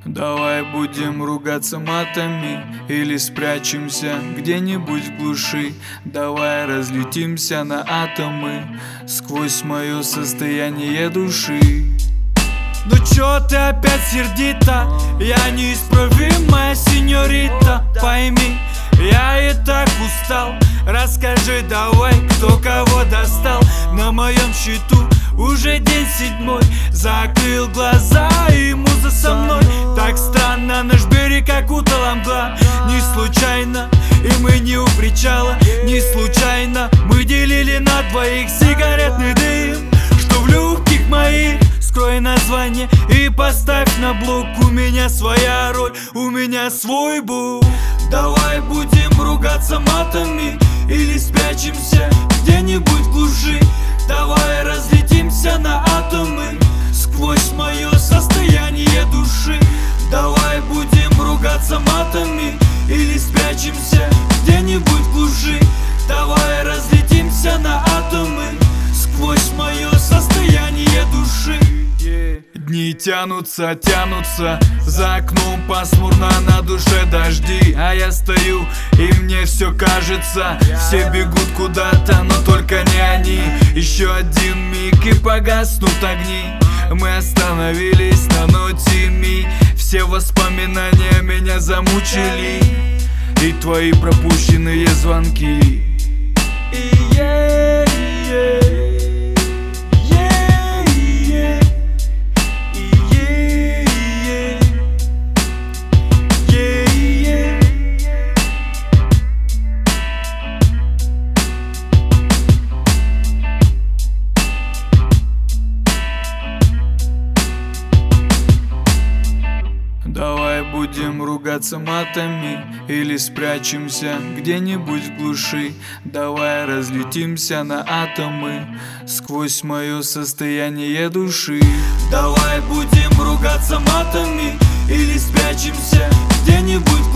Давай будем ругаться матами или спрячемся где-нибудь в глуши. Давай разлетимся на атомы сквозь мое состояние души. Ну чё ты опять сердита? Я неисправимая сеньорита. Пойми, я и так устал. Расскажи давай, кто кого достал. На моем счету уже день 7. Закрыл глаза и муза со мной. Так странно, наш берег окутала мгла. Не случайно, и мы не у причала. Не случайно, мы делили на двоих сигаретный дым, что в легких моих. Скрой название и поставь на блок. У меня своя роль, у меня свой бук. Давай будем ругаться матами или спрячемся где-нибудь в глуши. Давай разлетимся на атомы сквозь мое состояние души. Давай будем ругаться матами или спрячемся где-нибудь в глуши. Давай разлетимся на атомы сквозь мое состояние души. Дни тянутся, тянутся, за окном пасмурно, на душе дожди. А я стою, и мне все кажется, все бегут куда-то, но только не они. Еще один миг и погаснут огни. Мы остановились на ноте ми. Все воспоминания меня замучили, и твои пропущенные звонки. Давай будем ругаться матами или спрячемся где-нибудь в глуши. Давай разлетимся на атомы сквозь мое состояние души. Давай будем ругаться матами или спрячемся где-нибудь